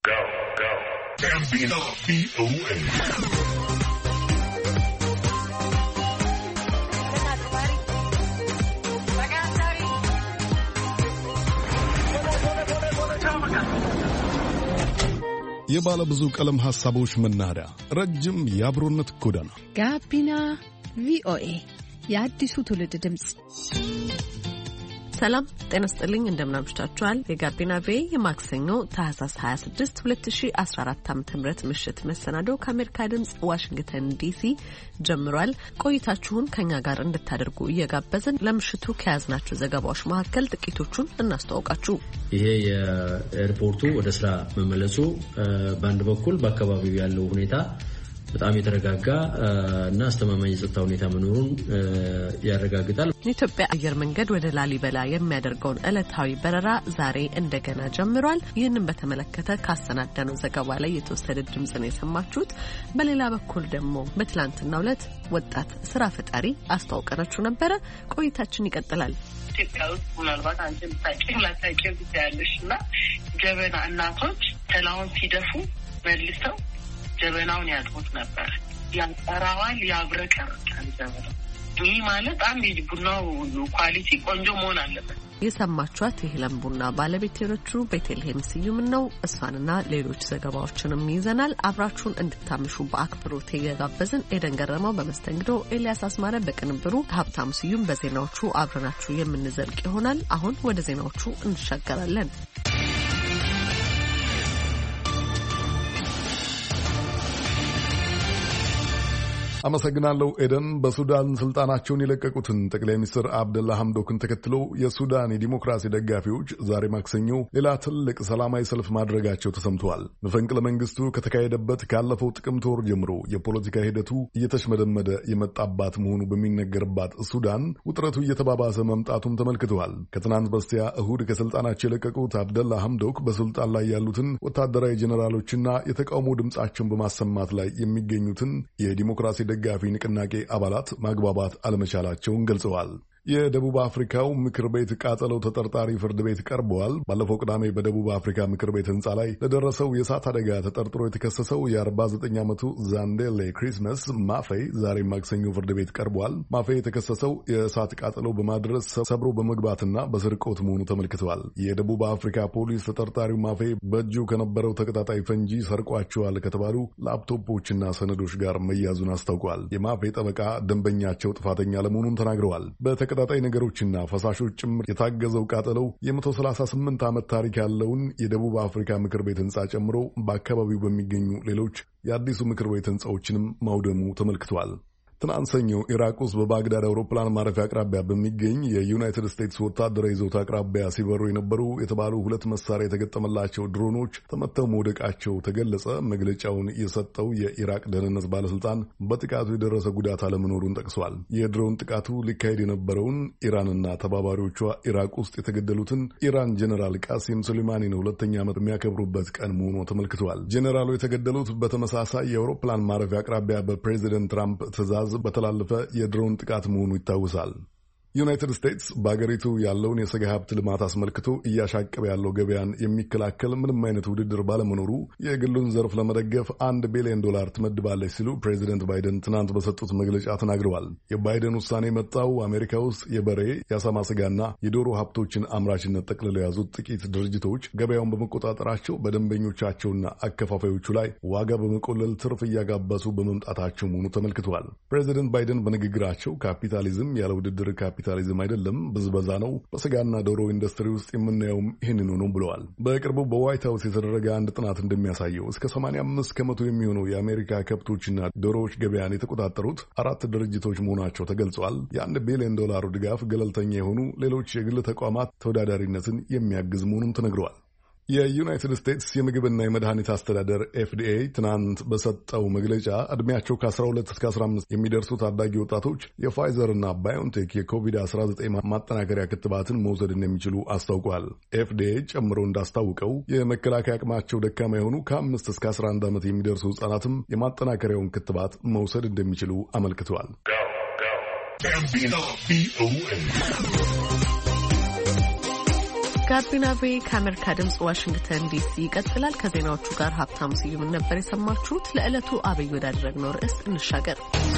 Gambino VOA. የባለ ብዙ ቀለም ሐሳቦች መናኸሪያ ረጅም የአብሮነት ጎዳና ጋቢና ቪኦኤ የአዲሱ ትውልድ ድምጽ። ሰላም ጤና ይስጥልኝ፣ እንደምናምሽታችኋል። የጋቢና ቪኦኤ የማክሰኞ ታህሳስ 26 2014 ዓ.ም ምሽት መሰናዶ ከአሜሪካ ድምጽ ዋሽንግተን ዲሲ ጀምሯል። ቆይታችሁን ከኛ ጋር እንድታደርጉ እየጋበዝን ለምሽቱ ከያዝናቸው ዘገባዎች መካከል ጥቂቶቹን እናስተዋውቃችሁ። ይሄ የኤርፖርቱ ወደ ስራ መመለሱ በአንድ በኩል በአካባቢው ያለው ሁኔታ በጣም የተረጋጋ እና አስተማማኝ የጸጥታ ሁኔታ መኖሩን ያረጋግጣል። የኢትዮጵያ አየር መንገድ ወደ ላሊበላ የሚያደርገውን ዕለታዊ በረራ ዛሬ እንደገና ጀምሯል። ይህንን በተመለከተ ካሰናዳነው ዘገባ ላይ የተወሰደ ድምጽ ነው የሰማችሁት። በሌላ በኩል ደግሞ በትላንትናው ዕለት ወጣት ስራ ፈጣሪ አስተዋውቀናችሁ ነበረ። ቆይታችን ይቀጥላል። ኢትዮጵያ ውስጥ ምናልባት አንቺ ላታውቂው ትችያለሽ እና ጀበና እናቶች ተላውን ሲደፉ መልሰው ጀበናውን ያጥሙት ነበር። ያንጠራዋል፣ ያብረቀርቃል ጀበናው። ይህ ማለት አንድ ቡናው ኳሊቲ ቆንጆ መሆን አለበት። የሰማችኋት የሄለን ቡና ባለቤት የሆነችው ቤተልሔም ስዩም ነው። እሷንና ሌሎች ዘገባዎችንም ይዘናል። አብራችሁን እንድታምሹ በአክብሮት እየጋበዝን ኤደን ገረመው በመስተንግዶ፣ ኤልያስ አስማረ በቅንብሩ፣ ሀብታሙ ስዩም በዜናዎቹ አብረናችሁ የምንዘልቅ ይሆናል። አሁን ወደ ዜናዎቹ እንሻገራለን። አመሰግናለሁ ኤደን። በሱዳን ስልጣናቸውን የለቀቁትን ጠቅላይ ሚኒስትር አብደላ ሐምዶክን ተከትሎ የሱዳን የዲሞክራሲ ደጋፊዎች ዛሬ ማክሰኞ ሌላ ትልቅ ሰላማዊ ሰልፍ ማድረጋቸው ተሰምተዋል። መፈንቅለ መንግስቱ ከተካሄደበት ካለፈው ጥቅምት ወር ጀምሮ የፖለቲካ ሂደቱ እየተሽመደመደ የመጣባት መሆኑ በሚነገርባት ሱዳን ውጥረቱ እየተባባሰ መምጣቱም ተመልክተዋል። ከትናንት በስቲያ እሁድ ከስልጣናቸው የለቀቁት አብደላ ሐምዶክ በስልጣን ላይ ያሉትን ወታደራዊ ጄኔራሎችና የተቃውሞ ድምጻቸውን በማሰማት ላይ የሚገኙትን የዲሞክራሲ ደጋፊ ንቅናቄ አባላት ማግባባት አለመቻላቸውን ገልጸዋል። የደቡብ አፍሪካው ምክር ቤት ቃጠለው ተጠርጣሪ ፍርድ ቤት ቀርበዋል። ባለፈው ቅዳሜ በደቡብ አፍሪካ ምክር ቤት ህንፃ ላይ ለደረሰው የእሳት አደጋ ተጠርጥሮ የተከሰሰው የ49 ዓመቱ ዛንዴሌ ክሪስመስ ማፌይ ዛሬ ማክሰኞ ፍርድ ቤት ቀርበዋል። ማፌይ የተከሰሰው የእሳት ቃጠለው በማድረስ ሰብሮ በመግባትና በስርቆት መሆኑ ተመልክተዋል። የደቡብ አፍሪካ ፖሊስ ተጠርጣሪው ማፌይ በእጁ ከነበረው ተቀጣጣይ ፈንጂ ሰርቋቸዋል ከተባሉ ላፕቶፖችና ሰነዶች ጋር መያዙን አስታውቋል። የማፌይ ጠበቃ ደንበኛቸው ጥፋተኛ ለመሆኑን ተናግረዋል። ተቀጣጣይ ነገሮችና ፈሳሾች ጭምር የታገዘው ቃጠለው የ138 ዓመት ታሪክ ያለውን የደቡብ አፍሪካ ምክር ቤት ህንፃ ጨምሮ በአካባቢው በሚገኙ ሌሎች የአዲሱ ምክር ቤት ህንፃዎችንም ማውደሙ ተመልክቷል። ትናንት ሰኞ ኢራቅ ውስጥ በባግዳድ አውሮፕላን ማረፊያ አቅራቢያ በሚገኝ የዩናይትድ ስቴትስ ወታደራዊ ይዞታ አቅራቢያ ሲበሩ የነበሩ የተባሉ 2 መሳሪያ የተገጠመላቸው ድሮኖች ተመተው መውደቃቸው ተገለጸ። መግለጫውን የሰጠው የኢራቅ ደህንነት ባለስልጣን በጥቃቱ የደረሰ ጉዳት አለመኖሩን ጠቅሷል። የድሮን ጥቃቱ ሊካሄድ የነበረውን ኢራንና ተባባሪዎቿ ኢራቅ ውስጥ የተገደሉትን ኢራን ጀኔራል ቃሲም ሱሌማኒን 2ኛ ዓመት የሚያከብሩበት ቀን መሆኑ ተመልክቷል። ጀኔራሉ የተገደሉት በተመሳሳይ የአውሮፕላን ማረፊያ አቅራቢያ በፕሬዚደንት ትራምፕ ትዕዛዝ በተላለፈ የድሮን ጥቃት መሆኑ ይታወሳል። ዩናይትድ ስቴትስ በአገሪቱ ያለውን የሥጋ ሀብት ልማት አስመልክቶ እያሻቀበ ያለው ገበያን የሚከላከል ምንም አይነት ውድድር ባለመኖሩ የግሉን ዘርፍ ለመደገፍ $1 ቢሊዮን ትመድባለች ሲሉ ፕሬዚደንት ባይደን ትናንት በሰጡት መግለጫ ተናግረዋል። የባይደን ውሳኔ የመጣው አሜሪካ ውስጥ የበሬ የአሳማ ስጋና የዶሮ ሀብቶችን አምራችነት ጠቅልለው የያዙት ጥቂት ድርጅቶች ገበያውን በመቆጣጠራቸው በደንበኞቻቸውና አከፋፋዮቹ ላይ ዋጋ በመቆለል ትርፍ እያጋበሱ በመምጣታቸው መሆኑ ተመልክተዋል። ፕሬዚደንት ባይደን በንግግራቸው ካፒታሊዝም ያለ ውድድር ካፒታሊዝም አይደለም፣ ብዝበዛ ነው። በስጋና ዶሮ ኢንዱስትሪ ውስጥ የምናየውም ይህንኑ ነው ብለዋል። በቅርቡ በዋይት ሀውስ የተደረገ አንድ ጥናት እንደሚያሳየው እስከ 85 ከመቶ የሚሆነው የአሜሪካ ከብቶችና ዶሮዎች ገበያን የተቆጣጠሩት 4 ድርጅቶች መሆናቸው ተገልጿል። $1 ቢሊዮን ድጋፍ ገለልተኛ የሆኑ ሌሎች የግል ተቋማት ተወዳዳሪነትን የሚያግዝ መሆኑም ተነግረዋል። የዩናይትድ ስቴትስ የምግብና የመድኃኒት አስተዳደር FDA ትናንት በሰጠው መግለጫ ዕድሜያቸው ከ12 እስከ 15 የሚደርሱ ታዳጊ ወጣቶች የፋይዘርና ባዮንቴክ የኮቪድ-19 ማጠናከሪያ ክትባትን መውሰድ እንደሚችሉ አስታውቋል። FDA ጨምሮ እንዳስታውቀው የመከላከያ አቅማቸው ደካማ የሆኑ ከ5 እስከ 11 ዓመት የሚደርሱ ሕጻናትም የማጠናከሪያውን ክትባት መውሰድ እንደሚችሉ አመልክተዋል። ጋቢና ቪ ከአሜሪካ ድምጽ ዋሽንግተን ዲሲ ይቀጥላል። ከዜናዎቹ ጋር ሀብታሙ ስዩም ነበር የሰማችሁት። ለዕለቱ አብይ ወዳደረግነው ርዕስ እንሻገር።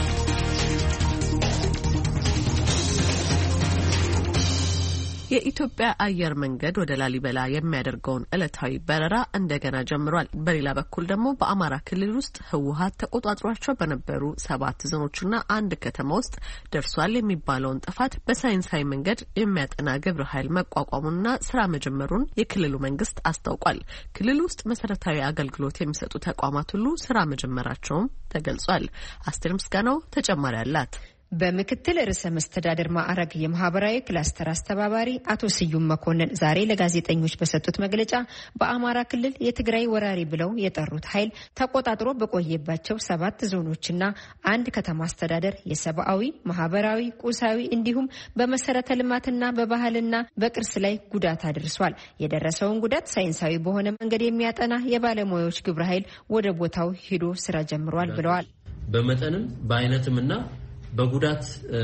የኢትዮጵያ አየር መንገድ ወደ ላሊበላ የሚያደርገውን ዕለታዊ በረራ እንደገና ጀምሯል። በሌላ በኩል ደግሞ በአማራ ክልል ውስጥ ህወሓት ተቆጣጥሯቸው በነበሩ 7 ዞኖችና አንድ ከተማ ውስጥ ደርሷል የሚባለውን ጥፋት በሳይንሳዊ መንገድ የሚያጠና ግብረ ኃይል መቋቋሙንና ስራ መጀመሩን የክልሉ መንግስት አስታውቋል። ክልሉ ውስጥ መሰረታዊ አገልግሎት የሚሰጡ ተቋማት ሁሉ ስራ መጀመራቸውም ተገልጿል። አስቴር ምስጋናው ተጨማሪ አላት። በምክትል ርዕሰ መስተዳድር ማዕረግ የማህበራዊ ክላስተር አስተባባሪ አቶ ስዩም መኮንን ዛሬ ለጋዜጠኞች በሰጡት መግለጫ በአማራ ክልል የትግራይ ወራሪ ብለው የጠሩት ኃይል ተቆጣጥሮ በቆየባቸው 7 ዞኖችና አንድ ከተማ አስተዳደር የሰብአዊ፣ ማህበራዊ፣ ቁሳዊ እንዲሁም በመሰረተ ልማትና በባህልና በቅርስ ላይ ጉዳት አድርሷል። የደረሰውን ጉዳት ሳይንሳዊ በሆነ መንገድ የሚያጠና የባለሙያዎች ግብረ ኃይል ወደ ቦታው ሄዶ ስራ ጀምሯል ብለዋል። በመጠንም በአይነትምና በጉዳት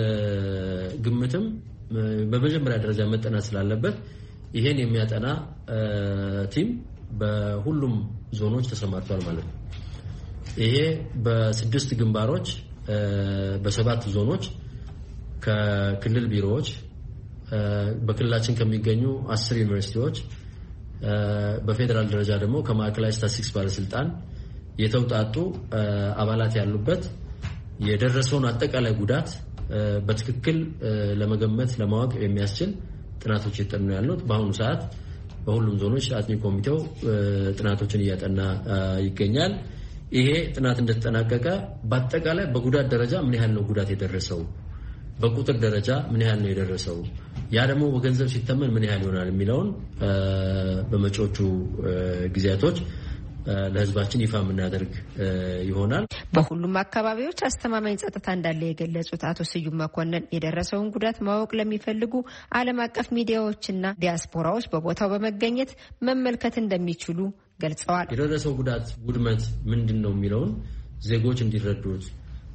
ግምትም በመጀመሪያ ደረጃ መጠናት ስላለበት ይሄን የሚያጠና ቲም በሁሉም ዞኖች ተሰማርቷል ማለት ነው። ይሄ በ6 ግንባሮች በ7 ዞኖች ከክልል ቢሮዎች በክልላችን ከሚገኙ 10 ዩኒቨርሲቲዎች በፌደራል ደረጃ ደግሞ ከማዕከላዊ ስታቲስቲክስ ባለስልጣን የተውጣጡ አባላት ያሉበት የደረሰውን አጠቃላይ ጉዳት በትክክል ለመገመት ለማወቅ የሚያስችል ጥናቶች እየተጠኑ ያሉት በአሁኑ ሰዓት በሁሉም ዞኖች አጥኚ ኮሚቴው ጥናቶችን እያጠና ይገኛል። ይሄ ጥናት እንደተጠናቀቀ በአጠቃላይ በጉዳት ደረጃ ምን ያህል ነው ጉዳት የደረሰው፣ በቁጥር ደረጃ ምን ያህል ነው የደረሰው፣ ያ ደግሞ በገንዘብ ሲተመን ምን ያህል ይሆናል የሚለውን በመጪዎቹ ጊዜያቶች ለህዝባችን ይፋ የምናደርግ ይሆናል። በሁሉም አካባቢዎች አስተማማኝ ጸጥታ እንዳለ የገለጹት አቶ ስዩም መኮንን የደረሰውን ጉዳት ማወቅ ለሚፈልጉ ዓለም አቀፍ ሚዲያዎችና ዲያስፖራዎች በቦታው በመገኘት መመልከት እንደሚችሉ ገልጸዋል። የደረሰው ጉዳት ውድመት ምንድነው የሚለውን ዜጎች እንዲረዱት፣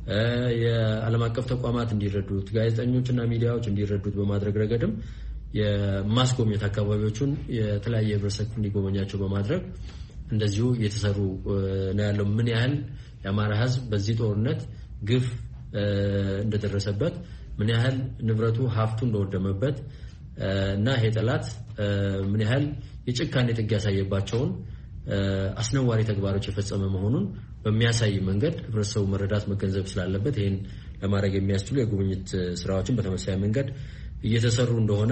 የዓለም አቀፍ ተቋማት እንዲረዱት፣ ጋዜጠኞችና ሚዲያዎች እንዲረዱት በማድረግ ረገድም የማስጎብኘት አካባቢዎቹን የተለያየ ህብረተሰብ እንዲጎበኛቸው በማድረግ እንደዚሁ እየተሰሩ ነው ያለው። ምን ያህል የአማራ ህዝብ በዚህ ጦርነት ግፍ እንደደረሰበት፣ ምን ያህል ንብረቱ ሀብቱ እንደወደመበት እና ይሄ ጠላት ምን ያህል የጭካኔ ጥግ ያሳየባቸውን አስነዋሪ ተግባሮች የፈጸመ መሆኑን በሚያሳይ መንገድ ህብረተሰቡ መረዳት መገንዘብ ስላለበት ይሄን ለማድረግ የሚያስችሉ የጉብኝት ስራዎችን በተመሳሳይ መንገድ እየተሰሩ እንደሆነ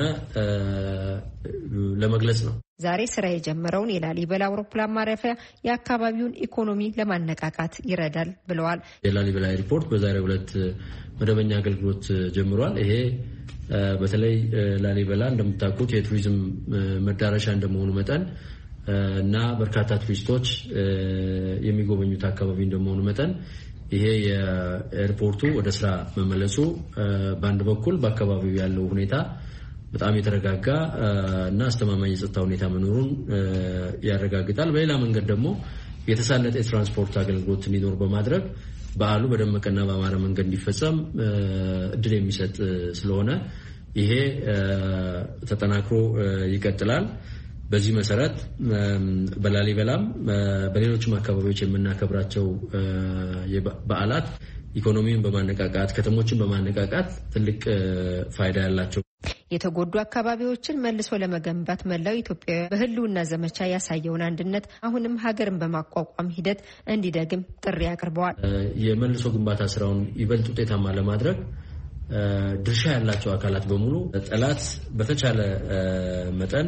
ለመግለጽ ነው። ዛሬ ስራ የጀመረውን የላሊበላ አውሮፕላን ማረፊያ የአካባቢውን ኢኮኖሚ ለማነቃቃት ይረዳል ብለዋል። የላሊበላ ኤርፖርት በዛሬው ዕለት መደበኛ አገልግሎት ጀምሯል። ይሄ በተለይ ላሊበላ እንደምታውቁት የቱሪዝም መዳረሻ እንደመሆኑ መጠን እና በርካታ ቱሪስቶች የሚጎበኙት አካባቢ እንደመሆኑ መጠን ይሄ የኤርፖርቱ ወደ ስራ መመለሱ በአንድ በኩል በአካባቢው ያለው ሁኔታ በጣም የተረጋጋ እና አስተማማኝ የጸጥታ ሁኔታ መኖሩን ያረጋግጣል። በሌላ መንገድ ደግሞ የተሳለጠ የትራንስፖርት አገልግሎት እንዲኖር በማድረግ በዓሉ በደመቀና በአማረ መንገድ እንዲፈጸም እድል የሚሰጥ ስለሆነ ይሄ ተጠናክሮ ይቀጥላል። በዚህ መሰረት በላሊበላም በሌሎችም አካባቢዎች የምናከብራቸው በዓላት ኢኮኖሚውን በማነቃቃት ከተሞችን በማነቃቃት ትልቅ ፋይዳ ያላቸው የተጎዱ አካባቢዎችን መልሶ ለመገንባት መላው ኢትዮጵያውያን በህልውና ዘመቻ ያሳየውን አንድነት አሁንም ሀገርን በማቋቋም ሂደት እንዲደግም ጥሪ አቅርበዋል። የመልሶ ግንባታ ስራውን ይበልጥ ውጤታማ ለማድረግ ድርሻ ያላቸው አካላት በሙሉ ጠላት በተቻለ መጠን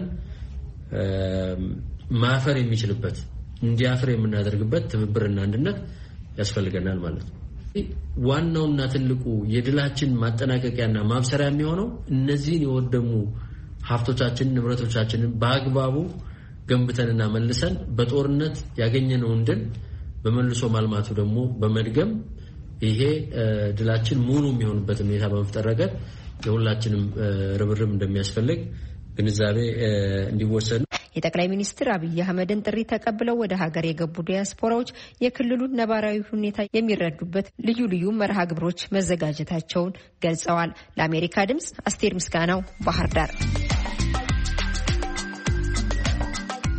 ማፈር የሚችልበት እንዲያፈር የምናደርግበት ትብብርና አንድነት ያስፈልገናል ማለት ነው። ዋናውና ትልቁ የድላችን ማጠናቀቂያና ማብሰሪያ የሚሆነው እነዚህን የወደሙ ሀብቶቻችንን ንብረቶቻችንን በአግባቡ ገንብተንና መልሰን በጦርነት ያገኘነውን ድል በመልሶ ማልማቱ ደግሞ በመድገም ይሄ ድላችን ሙሉ የሚሆንበት ሁኔታ በመፍጠር ረገድ የሁላችንም ርብርብ እንደሚያስፈልግ ግንዛቤ እንዲወሰድ የጠቅላይ ሚኒስትር አብይ አህመድን ጥሪ ተቀብለው ወደ ሀገር የገቡ ዲያስፖራዎች የክልሉን ነባራዊ ሁኔታ የሚረዱበት ልዩ ልዩ መርሃ ግብሮች መዘጋጀታቸውን ገልጸዋል። ለአሜሪካ ድምጽ አስቴር ምስጋናው ባህር ዳር።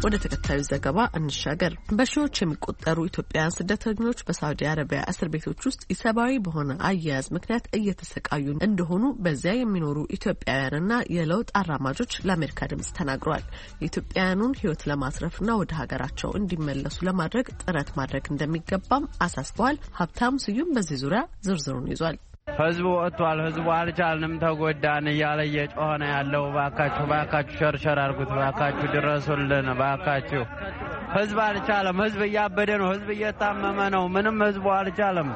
ወደ ተከታዩ ዘገባ እንሻገር። በሺዎች የሚቆጠሩ ኢትዮጵያውያን ስደተኞች በሳውዲ አረቢያ እስር ቤቶች ውስጥ ኢሰብአዊ በሆነ አያያዝ ምክንያት እየተሰቃዩ እንደሆኑ በዚያ የሚኖሩ ኢትዮጵያውያንና የለውጥ አራማጆች ለአሜሪካ ድምጽ ተናግረዋል። የኢትዮጵያውያኑን ሕይወት ለማትረፍና ወደ ሀገራቸው እንዲመለሱ ለማድረግ ጥረት ማድረግ እንደሚገባም አሳስበዋል። ሀብታሙ ስዩም በዚህ ዙሪያ ዝርዝሩን ይዟል። ህዝቡ ወጥቷል። ህዝቡ አልቻልንም ተጎዳን እያለ እየጮኸ ነው ያለው። ባካችሁ ሸርሸር አድርጉት፣ ባካችሁ ድረሱልን፣ ባካችሁ። ህዝብ አልቻለም። ህዝብ እያበደ ነው። ህዝብ እየታመመ ነው። ምንም ህዝቡ አልቻለም።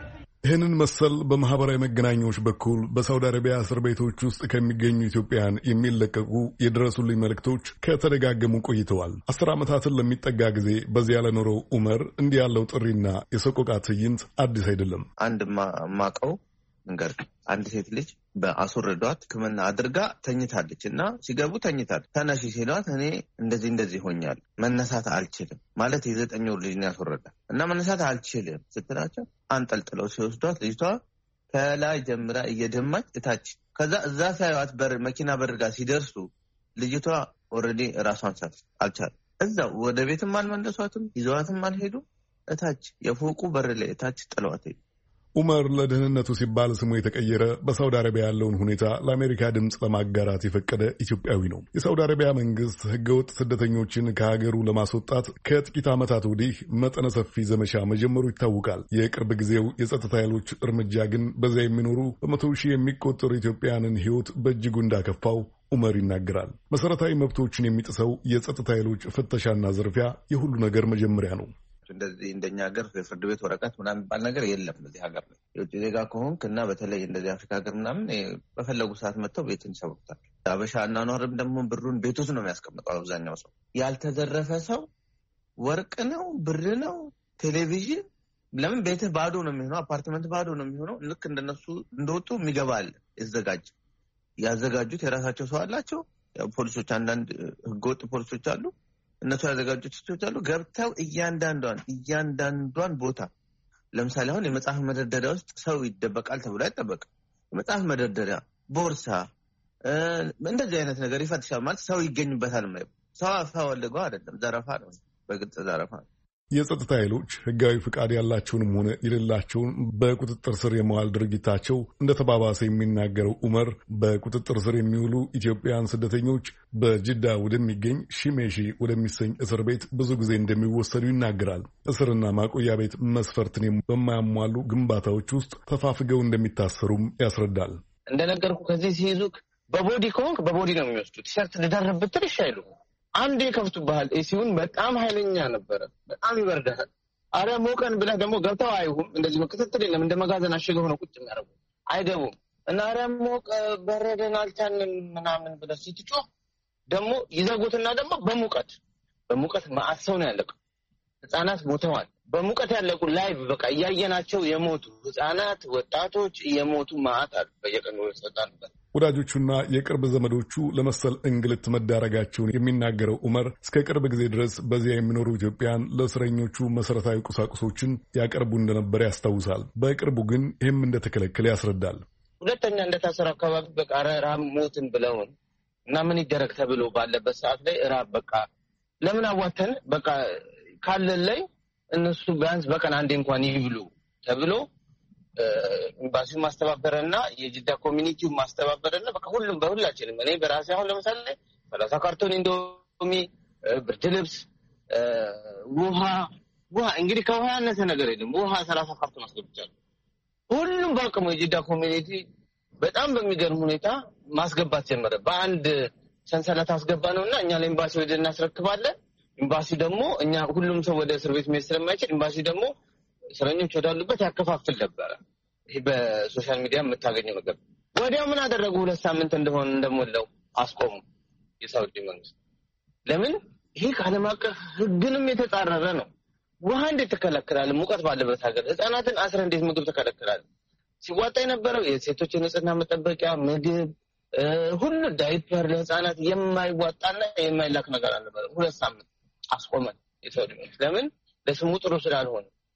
ይህንን መሰል በማህበራዊ መገናኛዎች በኩል በሳውዲ አረቢያ እስር ቤቶች ውስጥ ከሚገኙ ኢትዮጵያውያን የሚለቀቁ የድረሱልኝ መልእክቶች ከተደጋገሙ ቆይተዋል። 10 ዓመታትን ለሚጠጋ ጊዜ በዚያ ለኖረው ኡመር እንዲህ ያለው ጥሪና የሰቆቃ ትዕይንት አዲስ አይደለም። አንድ ማቀው እንግዲህ አንድ ሴት ልጅ በአስወረዷት ሕክምና አድርጋ ተኝታለች እና ሲገቡ ተኝታለች። ተነሺ ሲሏት እኔ እንደዚህ ሆኛል፣ መነሳት አልችልም ማለት የ9 ወር ልጅ ነው ያስወረዳት እና መነሳት አልችልም ስትላቸው አንጠልጥለው ሲወስዷት ልጅቷ ከላይ ጀምራ እየደማች እታች ከዛ እዛ ሳይዋት መኪና በር ጋር ሲደርሱ ልጅቷ ኦልሬዲ ራሷን ሳት አልቻለም። እዛው ወደ ቤትም አልመለሷትም፣ ይዘዋትም አልሄዱ። እታች የፎቁ በር ላይ እታች ጥለዋት ሄዱ። ኡመር ለደህንነቱ ሲባል ስሙ የተቀየረ በሳውዲ አረቢያ ያለውን ሁኔታ ለአሜሪካ ድምፅ ለማጋራት የፈቀደ ኢትዮጵያዊ ነው። የሳውዲ አረቢያ መንግስት ህገወጥ ስደተኞችን ከሀገሩ ለማስወጣት ከጥቂት ዓመታት ወዲህ መጠነ ሰፊ ዘመቻ መጀመሩ ይታወቃል። የቅርብ ጊዜው የጸጥታ ኃይሎች እርምጃ ግን በዚያ የሚኖሩ በ100 ሺህ የሚቆጠሩ ኢትዮጵያውያንን ህይወት በእጅጉ እንዳከፋው ኡመር ይናገራል። መሰረታዊ መብቶችን የሚጥሰው የጸጥታ ኃይሎች ፍተሻና ዝርፊያ የሁሉ ነገር መጀመሪያ ነው። እንደዚህ እንደኛ ሀገር የፍርድ ቤት ወረቀት ምናምን የሚባል ነገር የለም እዚህ ሀገር ላይ። የውጭ ዜጋ ከሆንክ እና በተለይ እንደዚህ አፍሪካ ሀገር ምናምን በፈለጉ ሰዓት መጥተው ቤትን ይሰብሩታል። አበሻ አኗኗርም ደግሞ ብሩን ቤት ውስጥ ነው የሚያስቀምጠው። አብዛኛው ሰው ያልተዘረፈ ሰው ወርቅ ነው፣ ብር ነው፣ ቴሌቪዥን ለምን ቤትህ ባዶ ነው የሚሆነው? አፓርትመንት ባዶ ነው የሚሆነው። ልክ እንደነሱ እንደወጡ የሚገባ አለ ያዘጋጁት የራሳቸው ሰው አላቸው። ፖሊሶች፣ አንዳንድ ህገወጥ ፖሊሶች አሉ። እነሱ ያዘጋጁት ሰዎች አሉ። ገብተው እያንዳንዷን ቦታ ለምሳሌ አሁን የመጽሐፍ መደርደሪያ ውስጥ ሰው ይደበቃል ተብሎ አይጠበቅም። የመጽሐፍ መደርደሪያ፣ ቦርሳ፣ እንደዚህ አይነት ነገር ይፈትሻል። ማለት ሰው ይገኝበታል ማለት ሰው አፈልገው አይደለም። ዘረፋ ነው፣ በግልጽ ዘረፋ ነው። የጸጥታ ኃይሎች ህጋዊ ፍቃድ ያላቸውንም ሆነ የሌላቸውን በቁጥጥር ስር የመዋል ድርጊታቸው እንደተባባሰ የሚናገረው ኡመር በቁጥጥር ስር የሚውሉ ኢትዮጵያውያን ስደተኞች በጅዳ ወደሚገኝ ሺሜሺ ወደሚሰኝ እስር ቤት ብዙ ጊዜ እንደሚወሰዱ ይናገራል። እስርና ማቆያ ቤት መስፈርትን በማያሟሉ ግንባታዎች ውስጥ ተፋፍገው እንደሚታሰሩም ያስረዳል። እንደነገርኩ ከዚህ ሲይዙክ በቦዲ ከሆንክ በቦዲ ነው የሚወስዱት። ቲሸርት ልደርብ ብትል ይሻይሉ አንዴ ከፍቱብሃል። ኤሲውን በጣም ኃይለኛ ነበረ። በጣም ይበርዳል። አረ ሞቀን ብለህ ደግሞ ገብተው አይሁም። እንደዚህ ክትትል የለም። እንደ መጋዘን አሽገው ነው ቁጭ የሚያደርጉ አይገቡም። እና አረ ሞቀ በረደን አልቻልንም ምናምን ብለህ ስትጮህ ደግሞ ይዘጉትና ደግሞ በሙቀት ማአት ሰው ነው ያለቀው። ህፃናት ሞተዋል። በሙቀት ያለቁ ላይቭ በቃ እያየናቸው የሞቱ ህፃናት፣ ወጣቶች እየሞቱ ማአት አሉ። በየቀኑ ይሰጣሉ። ወዳጆቹና የቅርብ ዘመዶቹ ለመሰል እንግልት መዳረጋቸውን የሚናገረው ኡመር እስከ ቅርብ ጊዜ ድረስ በዚያ የሚኖሩ ኢትዮጵያን ለእስረኞቹ መሰረታዊ ቁሳቁሶችን ያቀርቡ እንደነበረ ያስታውሳል። በቅርቡ ግን ይህም እንደተከለከለ ያስረዳል። ሁለተኛ እንደታሰሩ አካባቢ በቃ ራብ ሞትን ብለውን እና ምን ይደረግ ተብሎ ባለበት ሰዓት ላይ ራብ በቃ ለምን አዋተን በቃ ካለን ላይ እነሱ ቢያንስ በቀን አንዴ እንኳን ይብሉ ተብሎ ኤምባሲው ማስተባበረና የጅዳ ኮሚኒቲው ማስተባበረና በቃ ሁሉም በሁላችንም እኔ በራሴ አሁን ለምሳሌ 30 ካርቶን ኢንዶሚ፣ ብርድ ልብስ፣ ውሃ እንግዲህ ከውሃ ያነሰ ነገር የለም። ውሃ 30 ካርቶን አስገብቻለሁ። ሁሉም በአቅሙ የጅዳ ኮሚኒቲ በጣም በሚገርም ሁኔታ ማስገባት ጀመረ። በአንድ ሰንሰለት አስገባ ነውና እኛ ለኤምባሲ ወደ እናስረክባለን። ኤምባሲ ደግሞ እኛ ሁሉም ሰው ወደ እስር ቤት መሄድ ስለማይችል ኤምባሲ ደግሞ እስረኞች ወዳሉበት ያከፋፍል ነበረ። ይሄ በሶሻል ሚዲያ የምታገኘው ነገር። ወዲያው ምን አደረጉ? 2 ሳምንት እንደሞላው አስቆሙ የሳውዲ መንግስት። ለምን? ይሄ ከዓለም አቀፍ ህግንም የተጻረረ ነው። ውሃ እንዴት ተከለከላል? ሙቀት ባለበት ሀገር ህፃናትን አስረ እንዴት ምግብ ተከለከላል? ሲዋጣ የነበረው የሴቶች የንጽህና መጠበቂያ ምግብ፣ ሁሉ ዳይፐር ለህፃናት የማይዋጣና የማይላክ ነገር አልነበረ። 2 ሳምንት አስቆመን የሳውዲ መንግስት። ለምን? ለስሙ ጥሩ ስላልሆነ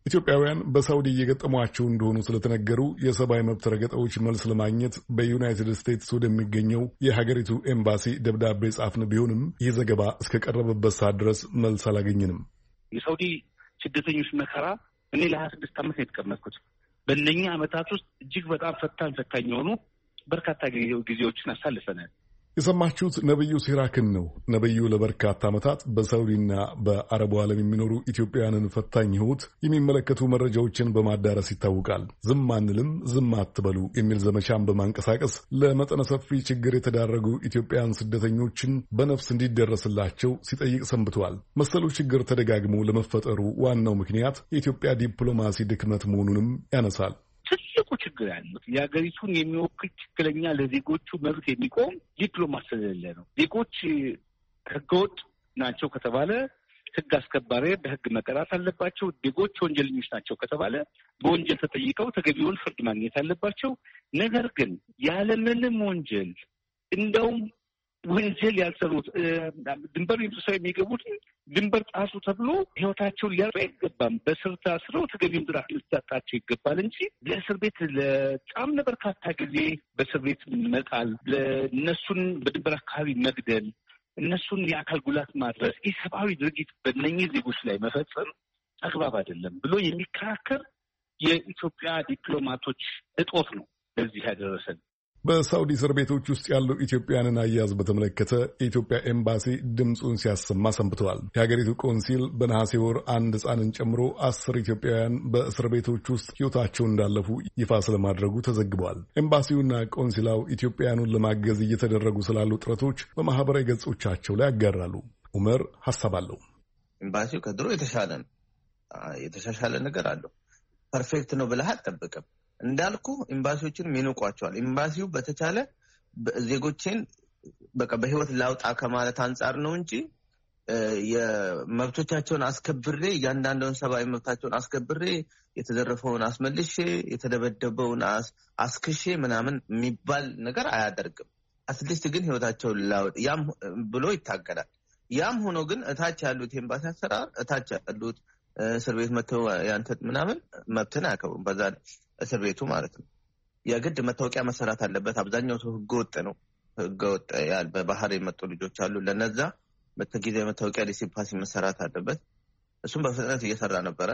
ኢትዮጵያውያን በሳውዲ እየገጠሟቸው እንደሆኑ ስለተነገሩ የሰብአዊ መብት ረገጣዎች መልስ ለማግኘት በዩናይትድ ስቴትስ ወደሚገኘው የሀገሪቱ ኤምባሲ ደብዳቤ ጻፍን። ቢሆንም ይህ ዘገባ እስከቀረበበት ሰዓት ድረስ መልስ አላገኘንም። የሳውዲ ስደተኞች መከራ እኔ ለ26 ዓመት ነው የተቀመጥኩት። በእነኛ ዓመታት ውስጥ እጅግ በጣም ፈታኝ የሆኑ በርካታ ጊዜዎችን አሳልፈናል። የሰማችሁት ነብዩ ሲራክን ነው። ነብዩ ለበርካታ ዓመታት በሳውዲና በአረቡ ዓለም የሚኖሩ ኢትዮጵያውያንን ፈታኝ ሕይወት የሚመለከቱ መረጃዎችን በማዳረስ ይታወቃል። ዝም አንልም፣ ዝም አትበሉ የሚል ዘመቻን በማንቀሳቀስ ለመጠነ ሰፊ ችግር የተዳረጉ ኢትዮጵያውያን ስደተኞችን በነፍስ እንዲደረስላቸው ሲጠይቅ ሰንብተዋል። መሰሉ ችግር ተደጋግሞ ለመፈጠሩ ዋናው ምክንያት የኢትዮጵያ ዲፕሎማሲ ድክመት መሆኑንም ያነሳል። ትልቁ ችግር ያሉት የሀገሪቱን የሚወክል ትክክለኛ ለዜጎቹ መብት የሚቆም ዲፕሎማት ስለሌለ ነው። ዜጎች ህገወጥ ናቸው ከተባለ ህግ አስከባሪ በህግ መቀጣት አለባቸው። ዜጎች ወንጀለኞች ናቸው ከተባለ በወንጀል ተጠይቀው ተገቢውን ፍርድ ማግኘት አለባቸው። ነገር ግን ያለምንም ወንጀል እንደውም ወንጀል ያልሰሩት ድንበር ጥሰው የሚገቡት ድንበር ጣሱ ተብሎ ህይወታቸውን ሊያጡ አይገባም። በስር ታስረው ተገቢውን ቅጣት ሊሰጣቸው ይገባል እንጂ ለእስር ቤት በጣም ለበርካታ ጊዜ በእስር ቤት መጣል፣ ለእነሱን በድንበር አካባቢ መግደል፣ እነሱን የአካል ጉላት ማድረስ፣ ኢሰብአዊ ድርጊት በእነኚህ ዜጎች ላይ መፈጸም አግባብ አይደለም ብሎ የሚከራከር የኢትዮጵያ ዲፕሎማቶች እጦት ነው በዚህ ያደረሰን። በሳውዲ እስር ቤቶች ውስጥ ያሉ ኢትዮጵያውያንን አያያዝ በተመለከተ የኢትዮጵያ ኤምባሲ ድምፁን ሲያሰማ ሰንብተዋል። የሀገሪቱ ቆንሲል በነሐሴ ወር አንድ ሕፃንን ጨምሮ 10 ኢትዮጵያውያን በእስር ቤቶች ውስጥ ሕይወታቸውን እንዳለፉ ይፋ ስለማድረጉ ተዘግበዋል። ኤምባሲውና ቆንሲላው ኢትዮጵያውያኑን ለማገዝ እየተደረጉ ስላሉ ጥረቶች በማህበራዊ ገጾቻቸው ላይ ያጋራሉ። ኡመር ሀሳብ አለው። ኤምባሲው ከድሮ የተሻሻለ ነገር አለው። ፐርፌክት ነው ብለህ አትጠብቅም። እንዳልኩ ኤምባሲዎችን ይንቋቸዋል። ኤምባሲው በተቻለ ዜጎችን በቃ በህይወት ላውጣ ከማለት አንጻር ነው እንጂ የመብቶቻቸውን አስከብሬ እያንዳንዱን ሰብአዊ መብታቸውን አስከብሬ የተዘረፈውን አስመልሼ የተደበደበውን አስክሼ ምናምን የሚባል ነገር አያደርግም። አትሊስት ግን ህይወታቸውን ላውጥ ያም ብሎ ይታገላል። ያም ሆኖ ግን እታች ያሉት ኤምባሲ አሰራር እታች ያሉት እስር ቤት መተው ያንተ ምናምን መብትን አያከብሩም። በዛ እስር ቤቱ ማለት ነው የግድ መታወቂያ መሰራት አለበት። አብዛኛው ሰው ህገወጥ ነው። ህገወጥ በባህር የመጡ ልጆች አሉ። ለነዛ በጊዜ መታወቂያ ዲሲፓሲ መሰራት አለበት። እሱም በፍጥነት እየሰራ ነበረ።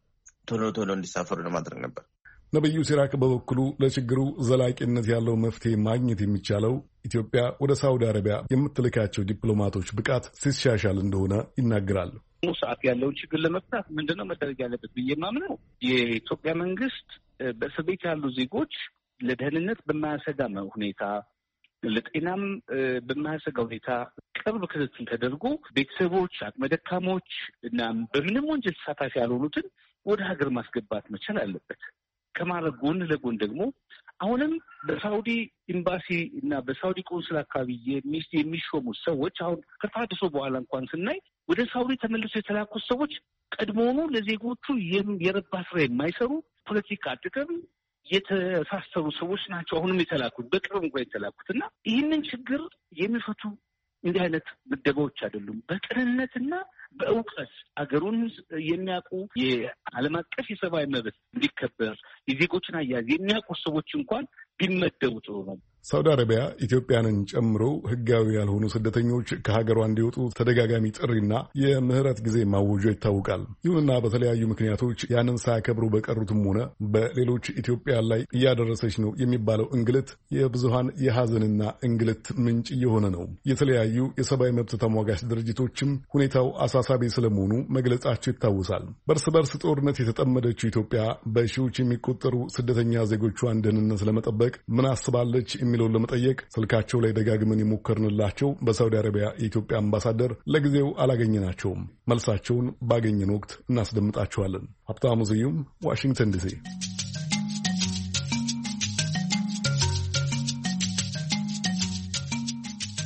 ቶሎ እንዲሳፈሩ ለማድረግ ነበር። ነብዩ ሲራክ በበኩሉ ለችግሩ ዘላቂነት ያለው መፍትሄ ማግኘት የሚቻለው ኢትዮጵያ ወደ ሳውዲ አረቢያ የምትልካቸው ዲፕሎማቶች ብቃት ሲሻሻል እንደሆነ ይናገራል። ሰዓት ያለውን ችግር ለመፍታት ምንድነው መደረግ ያለበት ብዬ የማምነው የኢትዮጵያ መንግስት በእስር ቤት ያሉ ዜጎች ለደህንነት በማያሰጋ ሁኔታ ለጤናም በማያሰጋ ሁኔታ ቅርብ ክትትል ተደርጎ ቤተሰቦች፣ አቅመ ደካሞች እና በምንም ወንጀል ተሳታፊ ያልሆኑትን ወደ ሀገር ማስገባት መቻል አለበት። ከማድረግ ጎን ለጎን ደግሞ አሁንም በሳውዲ ኤምባሲ እና በሳውዲ ቆንስል አካባቢ የሚሾሙት ሰዎች አሁን ከታድሶ በኋላ እንኳን ስናይ ወደ ሳውዲ ተመልሶ የተላኩት ሰዎች ቀድሞውኑ ለዜጎቹ የረባ ስራ የማይሰሩ ፖለቲካ ጥቅም የተሳሰሩ ሰዎች ናቸው። አሁንም የተላኩት በቅርብ እንኳን የተላኩት እና ይህንን ችግር የሚፈቱ እንዲህ አይነት ምደባዎች አይደሉም። በቅንነትና በእውቀት አገሩን የሚያውቁ የዓለም አቀፍ የሰብአዊ መብት እንዲከበር የዜጎችን አያያዝ የሚያውቁ ሰዎች እንኳን ቢመደቡ ጥሩ ነው። ሳውዲ አረቢያ ኢትዮጵያንን ጨምሮ ሕጋዊ ያልሆኑ ስደተኞች ከሀገሯ እንዲወጡ ተደጋጋሚ ጥሪና የምህረት ጊዜ ማወጇ ይታወቃል። ይሁንና በተለያዩ ምክንያቶች ያንን ሳያከብሩ በቀሩትም ሆነ በሌሎች ኢትዮጵያ ላይ እያደረሰች ነው የሚባለው እንግልት የብዙሃን የሐዘንና እንግልት ምንጭ እየሆነ ነው። የተለያዩ የሰብአዊ መብት ተሟጋች ድርጅቶችም ሁኔታው አሳሳቢ ስለመሆኑ መግለጻቸው ይታወሳል። በእርስ በርስ ጦርነት የተጠመደችው ኢትዮጵያ በሺዎች የሚቆጠሩ ስደተኛ ዜጎቿን ደህንነት ለመጠበቅ ምን አስባለች የሚለውን ለመጠየቅ ስልካቸው ላይ ደጋግመን የሞከርንላቸው በሳውዲ አረቢያ የኢትዮጵያ አምባሳደር ለጊዜው አላገኘናቸውም። መልሳቸውን ባገኘን ወቅት እናስደምጣቸዋለን። ሀብታሙ ስዩም ዋሽንግተን ዲሲ።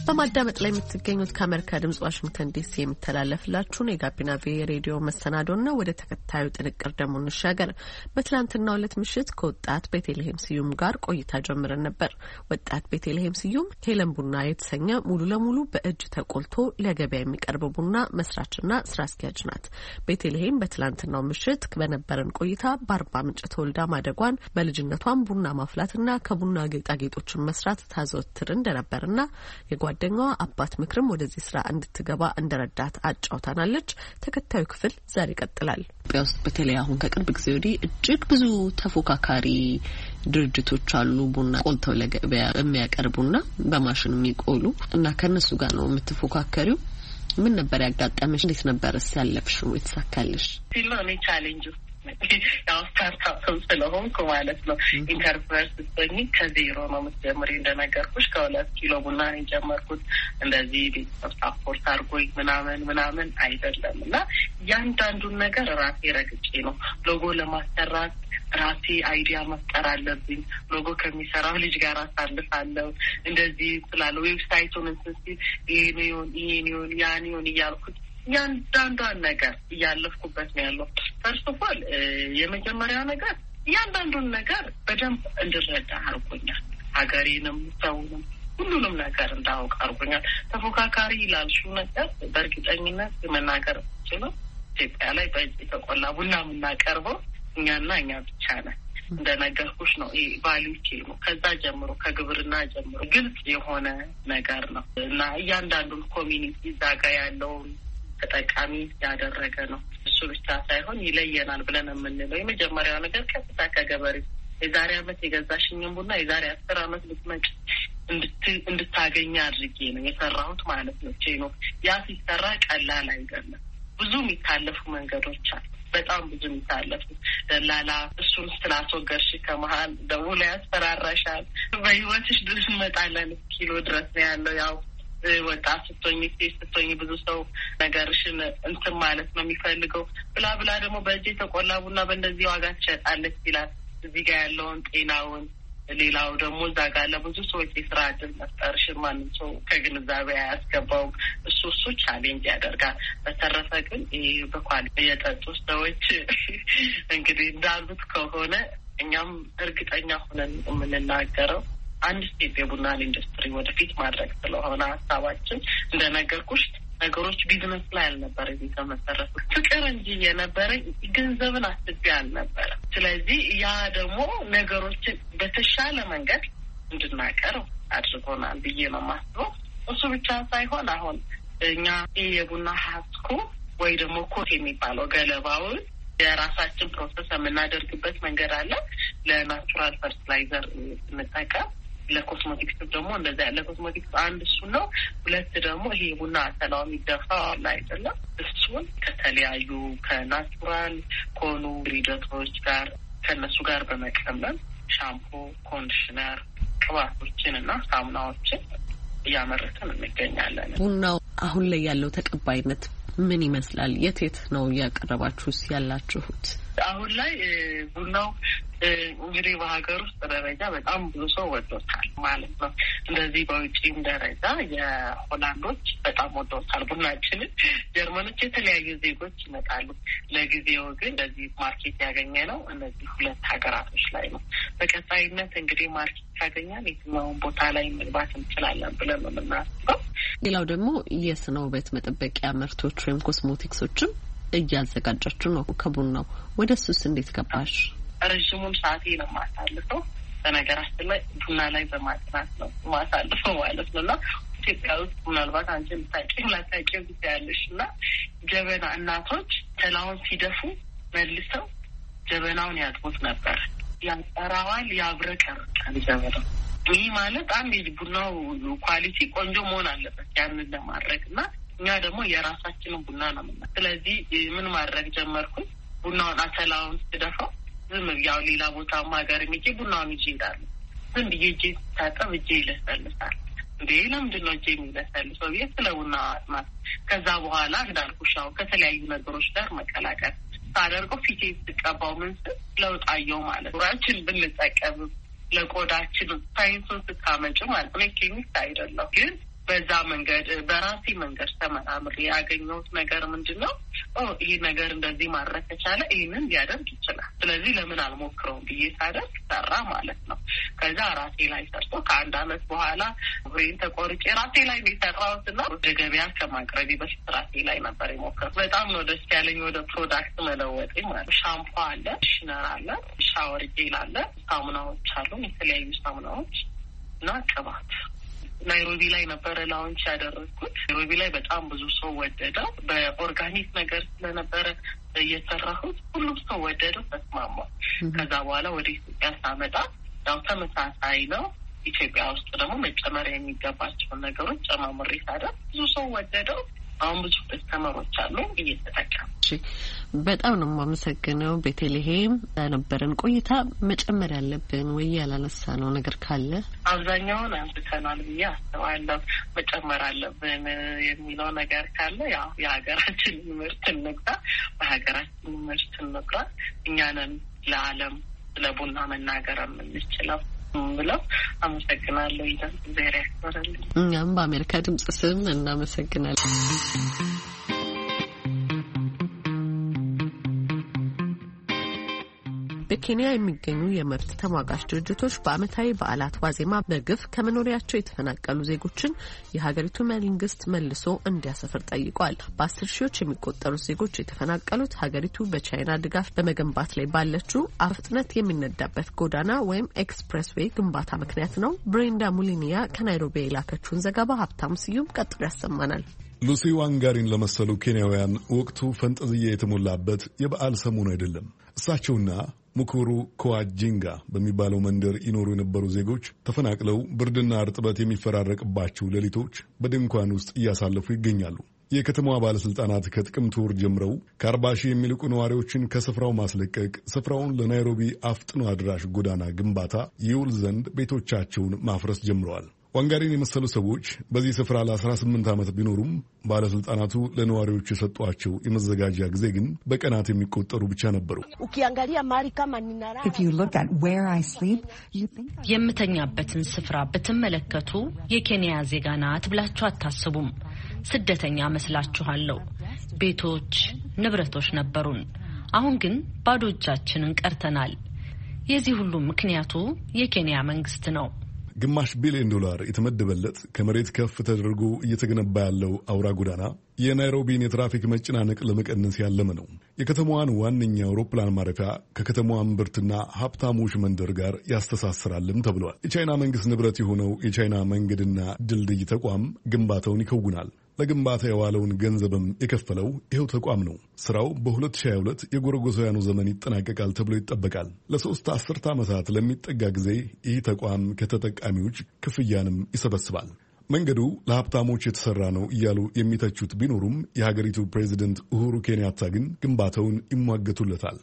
በማዳመጥ ላይ የምትገኙት ከአሜሪካ ድምጽ ዋሽንግተን ዲሲ የሚተላለፍላችሁን የጋቢና ቪኦኤ ሬዲዮ መሰናዶና ወደ ተከታዩ ጥንቅር ደግሞ እንሻገር። በትላንትናው ዕለት ምሽት ከወጣት ቤተልሔም ስዩም ጋር ቆይታ ጀምረን ነበር። ወጣት ቤተልሔም ስዩም ሄለን ቡና የተሰኘ ሙሉ ለሙሉ በእጅ ተቆልቶ ለገበያ የሚቀርብ ቡና መስራችና ስራ አስኪያጅ ናት። ቤተልሔም በትላንትናው ምሽት በነበረን ቆይታ በአርባ ምንጭ ተወልዳ ማደጓን፣ በልጅነቷም ቡና ማፍላትና ከቡና ጌጣጌጦችን መስራት ታዘወትር እንደነበርና የጓደኛዋ አባት ምክርም ወደዚህ ስራ እንድትገባ እንደረዳት አጫውታናለች። ተከታዩ ክፍል ዛሬ ይቀጥላል። ኢትዮጵያ ውስጥ በተለይ አሁን ከቅርብ ጊዜ ወዲህ እጅግ ብዙ ተፎካካሪ ድርጅቶች አሉ፣ ቡና ቆልተው ለገበያ የሚያቀርቡና በማሽን የሚቆሉ እና ከነሱ ጋር ነው የምትፎካከሪው። ምን ነበር ያጋጠመሽ? እንዴት ነበርስ ያለፍሽው? የተሳካልሽ? ሲሎኔ ቻሌንጅ ያው ስታርታፕ ስለሆንኩ ማለት ነው። ኢንተርፕራይዝ ስትሆኚ ከዜሮ ነው የምትጀምሪ። እንደነገርኩሽ ከ2 ኪሎ ቡና ነው የጀመርኩት። እንደዚህ ቤተሰብ ሳፖርት አድርጎኝ ምናምን አይደለም እና እያንዳንዱን ነገር ራሴ ረግጬ ነው። ሎጎ ለማሰራት ራሴ አይዲያ መፍጠር አለብኝ። ሎጎ ከሚሰራው ልጅ ጋር አሳልፋለሁ። እንደዚህ ስላለ ዌብሳይቱን እንስሲ ይሄን ይሁን ያን ይሁን እያልኩት እያንዳንዷን ነገር እያለፍኩበት ነው ያለው። ፈርስት ኦፍ ኦል የመጀመሪያው ነገር እያንዳንዱን ነገር በደንብ እንድረዳ አድርጎኛል። ሀገሬንም ሰውንም ሁሉንም ነገር እንዳውቅ አድርጎኛል። ተፎካካሪ ላልሽው ነገር በእርግጠኝነት መናገር ነው። ኢትዮጵያ ላይ በእጅ የተቆላ ቡና የምናቀርበው እኛና እኛ ብቻ ነን። እንደነገርኩሽ ነው። ይሄ ቫልዩቼ ነው። ከዛ ጀምሮ ከግብርና ጀምሮ ግልጽ የሆነ ነገር ነው እና እያንዳንዱን ኮሚኒቲ ዛጋ ያለውን ተጠቃሚ ያደረገ ነው። እሱ ብቻ ሳይሆን ይለየናል ብለን የምንለው የመጀመሪያው ነገር ቀጥታ ከገበሬ የዛሬ ዓመት የገዛሽኝን ቡና የዛሬ 10 ዓመት ልትመጪ እንድታገኝ አድርጌ ነው የሰራሁት ማለት ነው። ነው ያ ሲሰራ ቀላል አይደለም። ብዙ የሚታለፉ መንገዶች አሉ። በጣም ብዙ የሚታለፉ ደላላ እሱን ስላስወገድሽ ከመሀል ደውሎ ያስፈራራሻል። በህይወትሽ ድረስ እንመጣለን ኪሎ ድረስ ነው ያለው። ያው ወጣት ስትሆኚ ሴት ስትሆኚ ብዙ ሰው ነገርሽን እንትን ማለት ነው የሚፈልገው። ብላ ደግሞ በእጅ የተቆላ ቡና በእንደዚህ ዋጋ ትሸጣለች ይላል። እዚህ ጋር ያለውን ጤናውን፣ ሌላው ደግሞ እዛ ጋር ለብዙ ሰዎች የስራ እድል መፍጠርሽን ማንም ሰው ከግንዛቤ አያስገባውም። እሱ ቻሌንጅ ያደርጋል። በተረፈ ግን በኳሊቲ የጠጡ ሰዎች እንግዲህ እንዳሉት ከሆነ እኛም እርግጠኛ ሆነን የምንናገረው አንድ ስቴፕ የቡናን ኢንዱስትሪ ወደፊት ማድረግ ስለሆነ ሀሳባችን እንደነገርኩሽ ነገሮች ቢዝነስ ላይ አልነበረ የተመሰረቱ ፍቅር እንጂ የነበረ ገንዘብን አስቤ አልነበረ። ስለዚህ ያ ደግሞ ነገሮችን በተሻለ መንገድ እንድናቀርብ አድርጎናል ብዬ ነው የማስበው። እሱ ብቻ ሳይሆን አሁን እኛ የቡና ሀስኩ ወይ ደግሞ ኮት የሚባለው ገለባውን የራሳችን ፕሮሰስ የምናደርግበት መንገድ አለ። ለናቹራል ፈርቲላይዘር ስንጠቀም ለኮስሞቲክስ ደግሞ እንደዛ ያለ ኮስሞቲክስ አንድ እሱ ነው። 2 ደግሞ ይሄ ቡና አተላው የሚደፋው አለ አይደለም። እሱን ከተለያዩ ከናቹራል ከሆኑ ግሪደቶች ጋር ከነሱ ጋር በመቀመም ሻምፖ፣ ኮንዲሽነር፣ ቅባቶችን እና ሳሙናዎችን እያመረትን እንገኛለን። ቡናው አሁን ላይ ያለው ተቀባይነት ምን ይመስላል? የት ነው እያቀረባችሁስ ያላችሁት? አሁን ላይ ቡናው እንግዲህ በሀገር ውስጥ ደረጃ በጣም ብዙ ሰው ወዶታል ማለት ነው። እንደዚህ በውጪም ደረጃ የሆላንዶች በጣም ወዶታል ቡናችንን። ጀርመኖች፣ የተለያዩ ዜጎች ይመጣሉ። ለጊዜው ግን እንደዚህ ማርኬት ያገኘ ነው እነዚህ 2 ሀገራቶች ላይ ነው። በቀጣይነት እንግዲህ ማርኬት ያገኛል የትኛውን ቦታ ላይ መግባት እንችላለን ብለን ነው የምናስበው። ሌላው ደግሞ የስነ ውበት መጠበቂያ ምርቶች ወይም ኮስሞቲክሶችም እያዘጋጃችሁ ነው ከቡናው። ወደ እሱስ እንዴት ገባሽ? ረዥሙን ሰዓቴ ነው የማሳልፈው። በነገራችን ላይ ቡና ላይ በማጥናት ነው የማሳልፈው ማለት ነው እና ኢትዮጵያ ውስጥ ምናልባት አንቺ ላታውቂው ትችያለሽ እና ጀበና እናቶች ተላውን ሲደፉ መልሰው ጀበናውን ያጥቡት ነበር። ያንጠራዋል፣ ያብረቀርቃል ጀበናው። ይህ ማለት አንድ ቡናው ኳሊቲ ቆንጆ መሆን አለበት ያንን ለማድረግ እና እኛ ደግሞ የራሳችንን ቡና ነው ምና። ስለዚህ ምን ማድረግ ጀመርኩኝ? ቡናውን አተላውን ስደፋው ዝም ያው ሌላ ቦታ ሀገር የሚጄ ቡናውን ይዤ እሄዳለሁ። ዝም ብዬ እጄ ስታጠብ እጄ ይለሰልሳል። እንዴ ለምንድን ነው እጄ የሚለሰልሰው? ብዬ ስለ ቡና አጥናት። ከዛ በኋላ እንዳልኩሽ ያው ከተለያዩ ነገሮች ጋር መቀላቀል ሳደርገው ፊቴ ስቀባው ምን ለውጥ አየው ማለት ነው። ራችን ብንጠቀም ለቆዳችን ሳይንሱን ስታመጭ ማለት ነው። ኬሚስት አይደለም ግን በዛ መንገድ በራሴ መንገድ ተመራምሬ ያገኘሁት ነገር ምንድነው? ይሄ ነገር እንደዚህ ማድረግ ከቻለ ይሄንን ሊያደርግ ይችላል። ስለዚህ ለምን አልሞክረውም ብዬ ሳደርግ ሰራ ማለት ነው። ከዛ ራሴ ላይ ሰርቶ ከአንድ አመት በኋላ ብሬን ተቆርጬ ራሴ ላይ የሰራሁትና ወደ ገበያ ከማቅረቤ በፊት ራሴ ላይ ነበር የሞከርኩት። በጣም ነው ደስ ያለኝ ወደ ፕሮዳክት መለወጤ ማለት። ሻምፖ አለ፣ ሽነር አለ፣ ሻወር ጄል አለ፣ ሳሙናዎች አሉ፣ የተለያዩ ሳሙናዎች እና ቅባት። ናይሮቢ ላይ ነበረ ላውንች ያደረግኩት። ናይሮቢ ላይ በጣም ብዙ ሰው ወደደው። በኦርጋኒክ ነገር ስለነበረ እየሰራሁት ሁሉም ሰው ወደደው፣ ተስማማ። ከዛ በኋላ ወደ ኢትዮጵያ ሳመጣ ያው ተመሳሳይ ነው። ኢትዮጵያ ውስጥ ደግሞ መጨመር የሚገባቸውን ነገሮች ጨማምሬ ሳደርግ ብዙ ሰው ወደደው። አሁን ብዙ ከስተመሮች አሉ እየተጠቀሙ። በጣም ነው የማመሰግነው ቤተልሔም ለነበረን ቆይታ። መጨመር ያለብን ወይ ያላነሳነው ነገር ካለ? አብዛኛውን አንስተናል ብዬ አስባለሁ። መጨመር አለብን የሚለው ነገር ካለ ያው የሀገራችን ምርት እንግዛ፣ በሀገራችን ምርት እንግዛ። እኛንን ለዓለም ስለ ቡና መናገር የምንችለው ብለው አመሰግናለሁ። ይዘን ዜሬ ያክብርልኝ። እኛም በአሜሪካ ድምጽ ስም እናመሰግናለን። በኬንያ የሚገኙ የመብት ተሟጋች ድርጅቶች በአመታዊ በዓላት ዋዜማ በግፍ ከመኖሪያቸው የተፈናቀሉ ዜጎችን የሀገሪቱ መንግስት መልሶ እንዲያሰፍር ጠይቋል። በ10 ሺዎች የሚቆጠሩት ዜጎች የተፈናቀሉት ሀገሪቱ በቻይና ድጋፍ በመገንባት ላይ ባለችው ፍጥነት የሚነዳበት ጎዳና ወይም ኤክስፕሬስ ዌይ ግንባታ ምክንያት ነው። ብሬንዳ ሙሊኒያ ከናይሮቢ የላከችውን ዘገባ ሀብታሙ ስዩም ቀጥሎ ያሰማናል። ሉሲ ዋንጋሪን ለመሰሉ ኬንያውያን ወቅቱ ፈንጠዝያ የተሞላበት የበዓል ሰሞን አይደለም። እሳቸውና ሙኩሩ ኮዋጂንጋ በሚባለው መንደር ይኖሩ የነበሩ ዜጎች ተፈናቅለው ብርድና እርጥበት የሚፈራረቅባቸው ሌሊቶች በድንኳን ውስጥ እያሳለፉ ይገኛሉ። የከተማዋ ባለስልጣናት ከጥቅምት ወር ጀምረው ከ40 ሺህ የሚልቁ ነዋሪዎችን ከስፍራው ማስለቀቅ፣ ስፍራውን ለናይሮቢ አፍጥኖ አድራሽ ጎዳና ግንባታ ይውል ዘንድ ቤቶቻቸውን ማፍረስ ጀምረዋል። ዋንጋሪን የመሰሉ ሰዎች በዚህ ስፍራ ለ18 ዓመት ቢኖሩም ባለስልጣናቱ ለነዋሪዎቹ የሰጧቸው የመዘጋጃ ጊዜ ግን በቀናት የሚቆጠሩ ብቻ ነበሩ። የምተኛበትን ስፍራ ብትመለከቱ የኬንያ ዜጋ ናት ብላችሁ አታስቡም። ስደተኛ መስላችኋለሁ። ቤቶች፣ ንብረቶች ነበሩን። አሁን ግን ባዶ እጃችንን ቀርተናል። የዚህ ሁሉ ምክንያቱ የኬንያ መንግስት ነው። ግማሽ ቢሊዮን ዶላር የተመደበለት ከመሬት ከፍ ተደርጎ እየተገነባ ያለው አውራ ጎዳና የናይሮቢን የትራፊክ መጨናነቅ ለመቀነስ ያለመ ነው። የከተማዋን ዋነኛ አውሮፕላን ማረፊያ ከከተማዋ እምብርትና ሀብታሞች መንደር ጋር ያስተሳስራልም ተብሏል። የቻይና መንግስት ንብረት የሆነው የቻይና መንገድና ድልድይ ተቋም ግንባታውን ይከውናል። ለግንባታ የዋለውን ገንዘብም የከፈለው ይኸው ተቋም ነው። ስራው በ2022 የጎረጎሳውያኑ ዘመን ይጠናቀቃል ተብሎ ይጠበቃል። ለ3 አስርተ ዓመታት ለሚጠጋ ጊዜ ይህ ተቋም ከተጠቃሚዎች ክፍያንም ይሰበስባል። መንገዱ ለሀብታሞች የተሰራ ነው እያሉ የሚተቹት ቢኖሩም የሀገሪቱ ፕሬዚደንት ኡሁሩ ኬንያታ ግን ግንባታውን ይሟገቱለታል።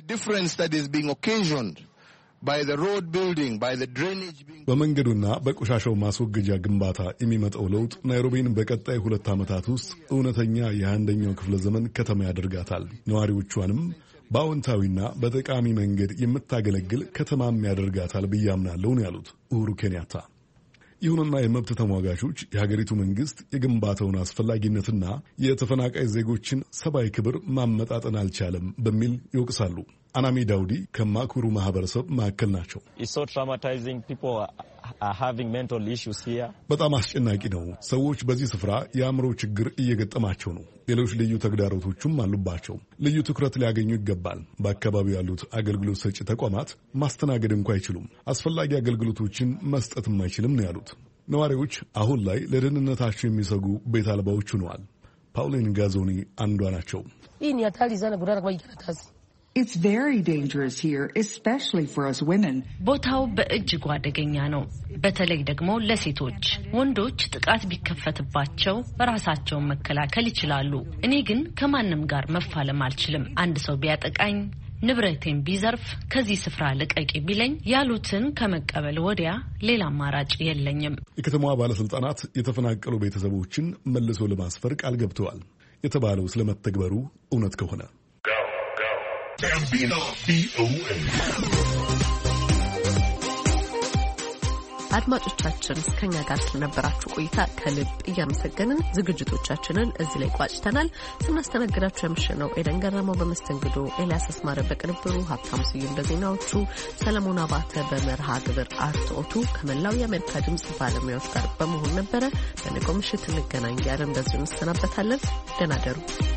በመንገዱና በቆሻሻው ማስወገጃ ግንባታ የሚመጣው ለውጥ ናይሮቢን በቀጣይ 2 ዓመታት ውስጥ እውነተኛ የ21ኛው ክፍለ ዘመን ከተማ ያደርጋታል። ነዋሪዎቿንም በአዎንታዊና በጠቃሚ መንገድ የምታገለግል ከተማም ያደርጋታል ብዬ አምናለሁ ነው ያሉት ኡሁሩ ኬንያታ። ይሁንና የመብት ተሟጋቾች የሀገሪቱ መንግስት የግንባታውን አስፈላጊነትና የተፈናቃይ ዜጎችን ሰብአዊ ክብር ማመጣጠን አልቻለም በሚል ይወቅሳሉ። አናሚ ዳውዲ ከማኩሩ ማህበረሰብ መካከል ናቸው። በጣም አስጨናቂ ነው። ሰዎች በዚህ ስፍራ የአእምሮ ችግር እየገጠማቸው ነው። ሌሎች ልዩ ተግዳሮቶችም አሉባቸው። ልዩ ትኩረት ሊያገኙ ይገባል። በአካባቢው ያሉት አገልግሎት ሰጪ ተቋማት ማስተናገድ እንኳ አይችሉም። አስፈላጊ አገልግሎቶችን መስጠትም አይችልም ነው ያሉት። ነዋሪዎች አሁን ላይ ለደህንነታቸው የሚሰጉ ቤት አልባዎች ሆነዋል። ፓውሊን ጋዞኒ አንዷ ናቸው። It's very dangerous here, especially for us women. ቦታው በእጅጉ አደገኛ ነው፣ በተለይ ደግሞ ለሴቶች። ወንዶች ጥቃት ቢከፈትባቸው ራሳቸውን መከላከል ይችላሉ። እኔ ግን ከማንም ጋር መፋለም አልችልም። አንድ ሰው ቢያጠቃኝ፣ ንብረቴን ቢዘርፍ፣ ከዚህ ስፍራ ልቀቂ ቢለኝ ያሉትን ከመቀበል ወዲያ ሌላ አማራጭ የለኝም። የከተማዋ ባለስልጣናት የተፈናቀሉ ቤተሰቦችን መልሶ ለማስፈር ቃል ገብተዋል የተባለው ስለመተግበሩ እውነት ከሆነ አድማጮቻችን እስከኛ ጋር ስለነበራችሁ ቆይታ ከልብ እያመሰገንን ዝግጅቶቻችንን እዚህ ላይ ቋጭተናል። ስናስተናግዳችሁ ያመሸነው ኤደን ገረመው በመስተንግዶ፣ ኤልያስ አስማረ በቅንብሩ፣ ሀብታሙ ስዩም በዜናዎቹ፣ ሰለሞን አባተ በመርሃ ግብር አርትዖቱ ከመላው የአሜሪካ ድምጽ ባለሙያዎች ጋር በመሆን ነበረ። በነገው ምሽት እንገናኝ ያለን በዚሁ እንሰናበታለን። ደህና ደሩ።